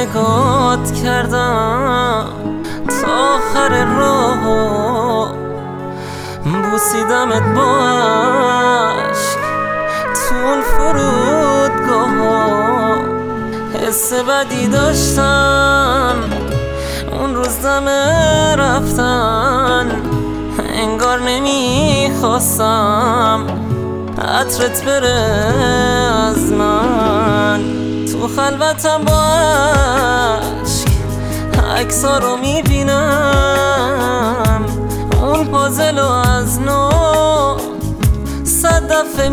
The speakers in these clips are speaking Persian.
نگات کردم تا آخر راه، بوسیدمت با عشق تو اون فرودگاه ها. حس بدی داشتم اون روز دم رفتن، انگار نمیخواستم عطرت بره از من. تو خلوتم با عشق عکسا رو میبینم، اون پازلو از نو 100 دفعه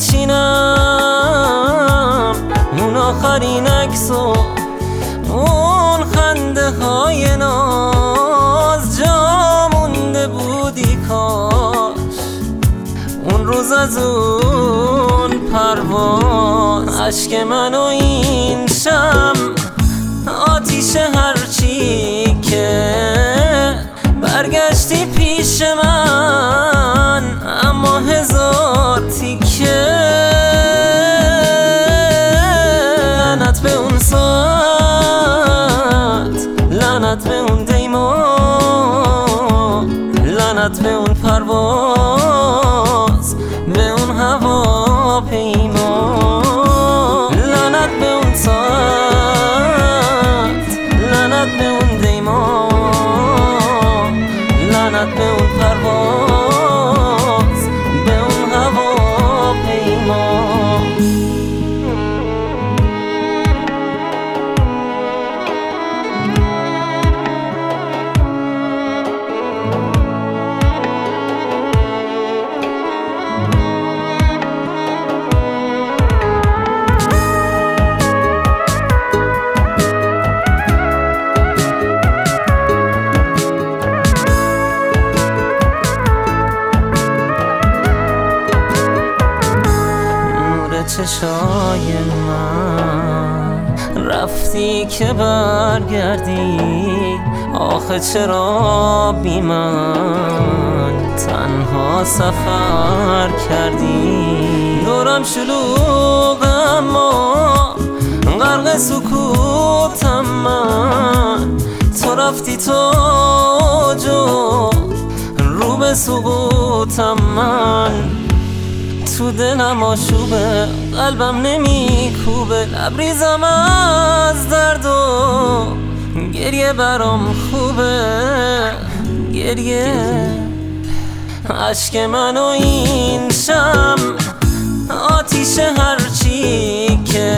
میچینم. اون آخرین عکسو، اون خنده های ناز، جا مونده بودی کاش اون روز از اون پرواز. عشق من و این شم آتیش هرچی که برگشتی پیش من، اما هزار تیکه. لعنت به اون ساعت، لعنت به اون دیما، لعنت به اون پرواز، به اون هواپیما. لعنت به اون ساعت، لعنت به اون دیما، لعنت به اون پرواز، به اون هواپیما. چشای من رفتی که برگردی، آخه چرا بی من تنها سفر کردی؟ دورم شلوغ اما غرق سکوتم من، تو رفتی تا جو رو به سقوطم من. تو دلم آشوبه، قلبم نمیکوبه، لبریزم از درد و گریه برام خوبه. گریه عشق من و این شم آتیش هرچی که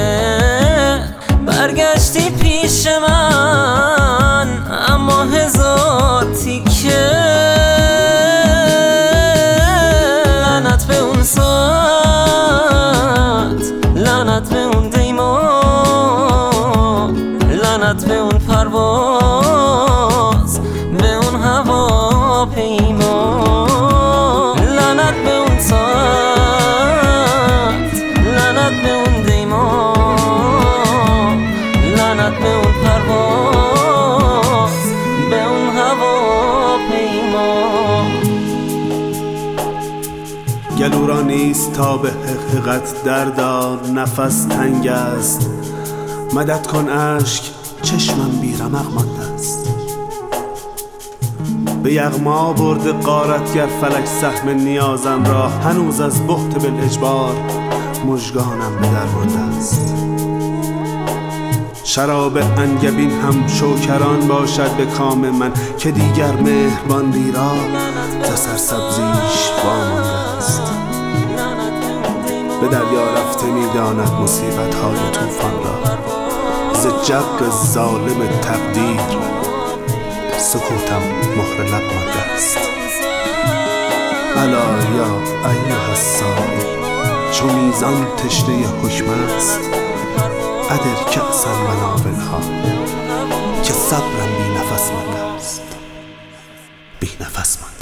برگشتی پیش من، اما هزار تیکه. لعنت به اون ساعت، لعنت به اون دیما، لعنت به اون پرواز، به اون هواپیما. لعنت به اون ساعت، لعنت به اون دیما، لعنت به اون پرواز، به اون هواپیما. گلو را نیست تا به حقیقت دردار، نفس تنگ است مدد کن اشک، چشمم بی رمق مانده است. به یغما برده غارتگر فلک سهم نیازم را، هنوز از بهت بالاجبار مژگانم به در مانده است. شراب انگبین هم شوکران باشد به کام من، که دیگر مهربان بیرا ز سرسبزیش وامانده است. به دریا رفته میداند مصیبت های طوفان را، ز جبر ظالم تقدیر سکوتم مهر لب مانده است. الا یا ایها الساقی، چو میزان تشنه حکم است، ادر کأسا و ناولها، که صبرم بی نفس مانده است، بی نفس مانده.